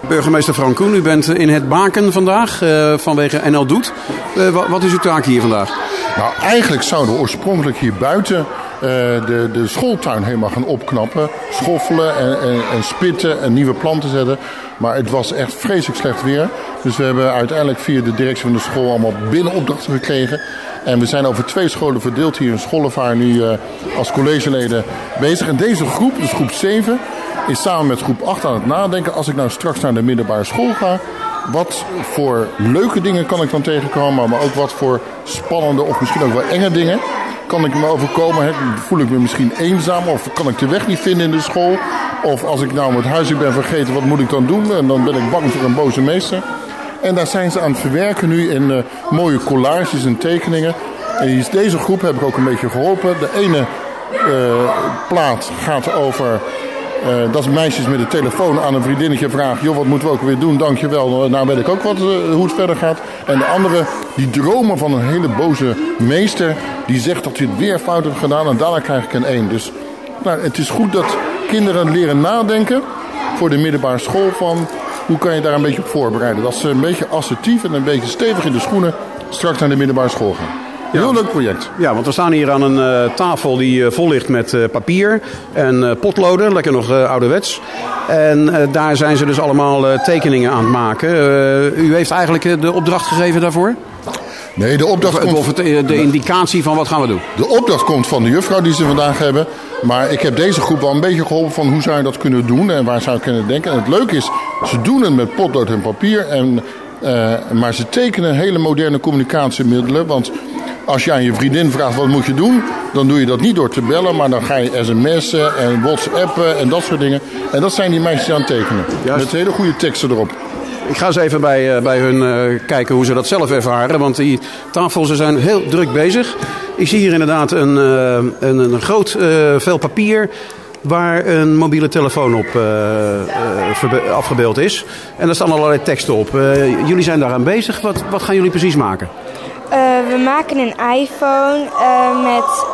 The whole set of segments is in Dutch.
Burgemeester Frank Koen, u bent in het Baken vandaag vanwege NL Doet. Wat is uw taak hier vandaag? Nou, eigenlijk zouden we oorspronkelijk hier buiten de schooltuin helemaal gaan opknappen. Schoffelen en spitten en nieuwe planten zetten. Maar het was echt vreselijk slecht weer. Dus we hebben uiteindelijk via de directie van de school allemaal binnenopdrachten gekregen. En we zijn over 2 scholen verdeeld hier in Schollevaar nu als collegeleden bezig. En deze groep, dus groep 7, is samen met groep 8 aan het nadenken. Als ik nou straks naar de middelbare school ga, wat voor leuke dingen kan ik dan tegenkomen, maar ook wat voor spannende of misschien ook wel enge dingen kan ik me overkomen. Voel ik me misschien eenzaam of kan ik de weg niet vinden in de school? Of als ik nou het huiswerk ben vergeten, wat moet ik dan doen? En dan ben ik bang voor een boze meester. En daar zijn ze aan het verwerken nu in mooie collages en tekeningen. En deze groep heb ik ook een beetje geholpen. De ene plaat gaat over dat meisjes met de telefoon aan een vriendinnetje vragen: joh, wat moeten we ook weer doen? Dankjewel. Nou weet ik ook wat, hoe het verder gaat. En de andere, die dromen van een hele boze meester, die zegt dat hij het weer fout heeft gedaan en daarna krijg ik een 1. Dus nou, het is goed dat kinderen leren nadenken voor de middelbare school van hoe kan je daar een beetje op voorbereiden. Dat ze een beetje assertief en een beetje stevig in de schoenen straks naar de middelbare school gaan. Een heel leuk project. Ja, want we staan hier aan een tafel die vol ligt met papier en potloden. Lekker nog ouderwets. En daar zijn ze dus allemaal tekeningen aan het maken. U heeft eigenlijk de opdracht gegeven daarvoor? Nee, de opdracht komt... Of de indicatie van wat gaan we doen? De opdracht komt van de juffrouw die ze vandaag hebben. Maar ik heb deze groep wel een beetje geholpen van hoe zou je dat kunnen doen en waar zou ik kunnen denken. En het leuke is, ze doen het met potlood en papier. Maar ze tekenen hele moderne communicatiemiddelen. Want als je aan je vriendin vraagt wat moet je doen, dan doe je dat niet door te bellen, maar dan ga je sms'en en whatsappen en dat soort dingen. En dat zijn die meisjes aan het tekenen. Juist. Met hele goede teksten erop. Ik ga eens even bij hun kijken hoe ze dat zelf ervaren. Want die tafel, ze zijn heel druk bezig. Ik zie hier inderdaad een groot vel papier waar een mobiele telefoon op afgebeeld is. En daar staan allerlei teksten op. Jullie zijn daaraan bezig. Wat gaan jullie precies maken? We maken een iPhone met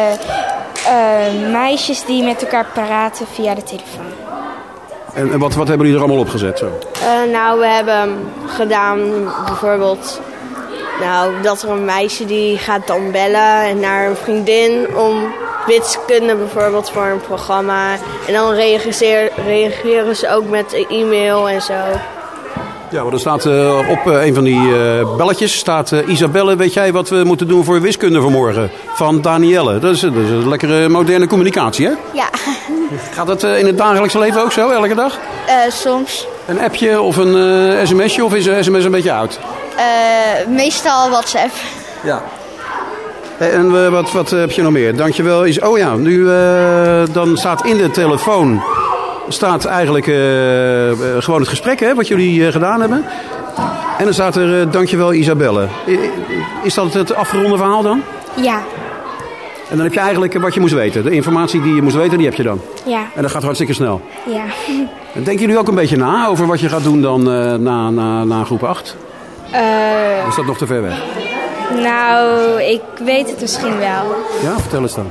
meisjes die met elkaar praten via de telefoon. En wat hebben jullie er allemaal op gezet zo? Nou, we hebben gedaan bijvoorbeeld dat er een meisje die gaat dan bellen naar een vriendin om wiskunde bijvoorbeeld voor een programma. En dan reageren ze ook met e-mail en zo. Ja, maar er staat op een van die belletjes staat Isabelle, weet jij wat we moeten doen voor wiskunde vanmorgen? Van Danielle. Dat is een lekkere moderne communicatie, hè? Ja. Gaat dat in het dagelijkse leven ook zo, elke dag? Soms. Een appje of een sms'je of is een sms een beetje oud? Meestal WhatsApp. Ja. En wat heb je nog meer? Dankjewel. Oh ja, nu dan staat in de telefoon staat eigenlijk gewoon het gesprek, hè, wat jullie gedaan hebben. En dan staat er dankjewel Isabelle. Is dat het afgeronde verhaal dan? Ja. En dan heb je eigenlijk wat je moest weten. De informatie die je moest weten, die heb je dan. Ja. En dat gaat hartstikke snel. Ja. En denken jullie ook een beetje na over wat je gaat doen dan na groep 8? Of is dat nog te ver weg? Nou, ik weet het misschien wel. Ja, vertel eens dan.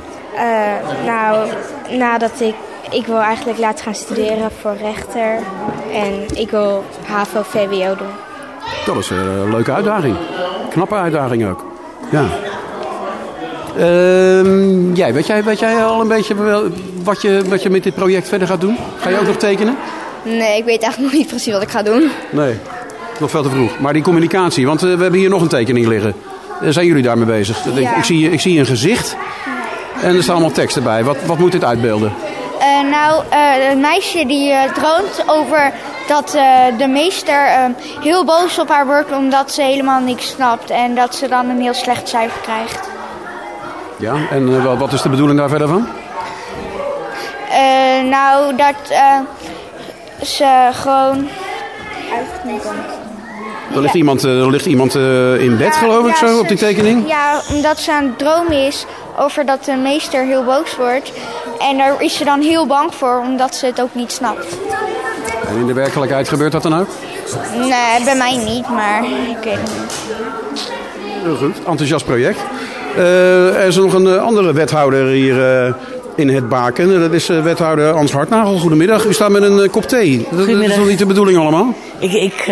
Nadat ik wil eigenlijk laten gaan studeren voor rechter. En ik wil HAVO-VWO doen. Dat is een leuke uitdaging. Knappe uitdaging ook. Ja. Weet jij al een beetje wat je met dit project verder gaat doen? Ga je ook nog tekenen? Nee, ik weet eigenlijk nog niet precies wat ik ga doen. Nee, nog veel te vroeg. Maar die communicatie, want we hebben hier nog een tekening liggen. Zijn jullie daarmee bezig? Ja. Ik zie een gezicht en er staan allemaal teksten bij. Wat moet dit uitbeelden? Een meisje die droomt over dat de meester heel boos op haar wordt omdat ze helemaal niks snapt. En dat ze dan een heel slecht cijfer krijgt. Ja, en wat is de bedoeling daar verder van? Dat ze gewoon... Er ligt iemand in bed, geloof ik, zo, op die tekening? Ja, omdat ze aan het dromen is over dat de meester heel boos wordt. En daar is ze dan heel bang voor, omdat ze het ook niet snapt. En in de werkelijkheid gebeurt dat dan ook? Nee, bij mij niet, maar ik weet het niet. Heel goed, enthousiast project. Er is nog een andere wethouder hier in het baken. Dat is wethouder Ans Hartnagel. Goedemiddag. U staat met een kop thee. Dat is wel niet de bedoeling allemaal? Ik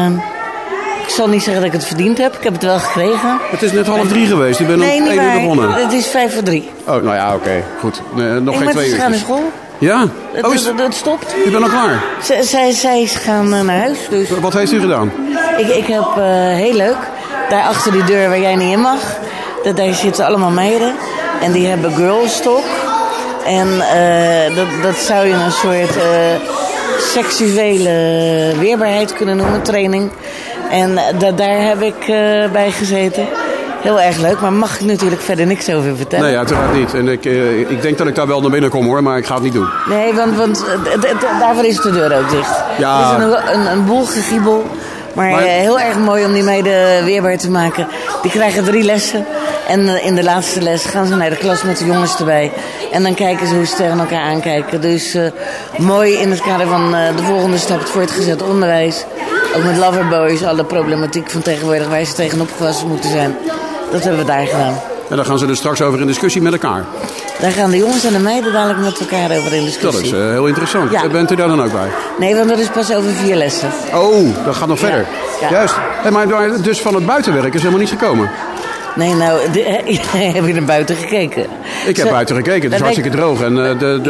zal niet zeggen dat ik het verdiend heb. Ik heb het wel gekregen. Het is net 2:30 geweest. U bent om 1 uur begonnen. Het is 2:55. Oh, nou ja, oké. Goed. Nog geen 2 uur. Ze gaan naar school. Ja? Het stopt. U bent al klaar? Zij gaan naar huis. Dus. Wat heeft u gedaan? Ik heb heel leuk. Daar achter die deur waar jij niet in mag. Daar zitten allemaal meiden. En die hebben girls talk. En dat zou je een soort seksuele weerbaarheid kunnen noemen, training. En daar heb ik bij gezeten. Heel erg leuk, maar mag ik natuurlijk verder niks over vertellen. Nee, uiteraard niet. En ik denk dat ik daar wel naar binnen kom hoor, maar ik ga het niet doen. Nee, want daarvoor is de deur ook dicht. Ja. Het is een boel gegiebel. Maar heel erg mooi om die meiden weerbaar te maken. Die krijgen 3 lessen. En in de laatste les gaan ze naar de klas met de jongens erbij. En dan kijken ze hoe ze tegen elkaar aankijken. Dus mooi in het kader van de volgende stap, het voortgezet onderwijs. Ook met Loverboys, alle problematiek van tegenwoordig waar ze tegen opgewassen moeten zijn. Dat hebben we daar gedaan. En daar gaan ze dus straks over in discussie met elkaar. Daar gaan de jongens en de meiden dadelijk met elkaar over in discussie. Dat is heel interessant. Ja. Bent u daar dan ook bij? Nee, want dat is pas over 4 lessen. Oh, dat gaat nog verder. Ja. Juist. Maar dus van het buitenwerk is helemaal niet gekomen? Nee, nou, heb je naar buiten gekeken? Ik heb buiten gekeken. Het is hartstikke droog. En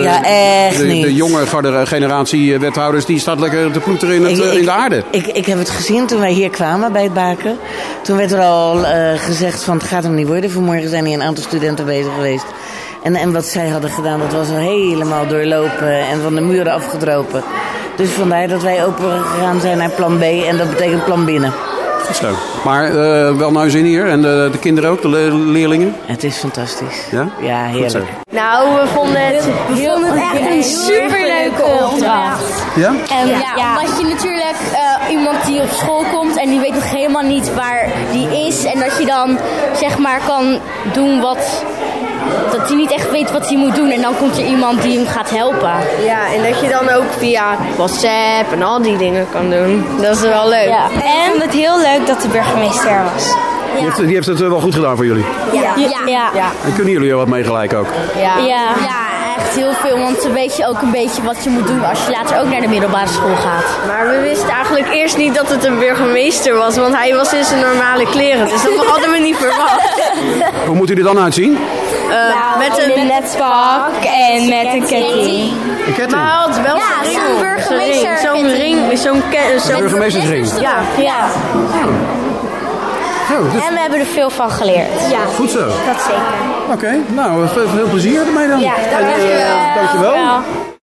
de jonge generatie wethouders die staat lekker te ploeteren in de aarde. Ik heb het gezien toen wij hier kwamen bij het baken. Toen werd er al gezegd van het gaat hem niet worden. Vanmorgen zijn hier een aantal studenten bezig geweest. En wat zij hadden gedaan, dat was al helemaal doorlopen en van de muren afgedropen. Dus vandaar dat wij open gegaan zijn naar plan B en dat betekent plan binnen. Zo. Maar wel naar uw zin hier en de kinderen ook, de leerlingen? Het is fantastisch. Ja? Ja, heerlijk. Nou, we vonden het echt een superleuke opdracht. Ja? Omdat je natuurlijk iemand die op school komt en die weet nog helemaal niet waar die is. En dat je dan zeg maar kan doen dat hij niet echt weet wat hij moet doen. En dan komt er iemand die hem gaat helpen. Ja, en dat je dan ook via WhatsApp en al die dingen kan doen. Dat is wel leuk. Ja. En ik vond het heel leuk dat de burgemeester er was. Die heeft het wel goed gedaan voor jullie. Ja. En kunnen jullie er wat mee gelijk ook? Ja, echt heel veel. Want dan weet je ook een beetje wat je moet doen als je later ook naar de middelbare school gaat. Maar we wisten eigenlijk eerst niet dat het een burgemeester was. Want hij was in zijn normale kleren. Dus dat hadden we niet verwacht. Hoe moet hij er dan uitzien? Met een netpak en met een ketting. Een ketting? Maar hij had wel zo'n burgemeester. Zo'n ring. Zo'n burgemeestersring. Ja. Dus En we hebben er veel van geleerd. Ja, goed zo. dat zeker. Oké, nou, veel plezier ermee dan. Ja, dankjewel. Dankjewel.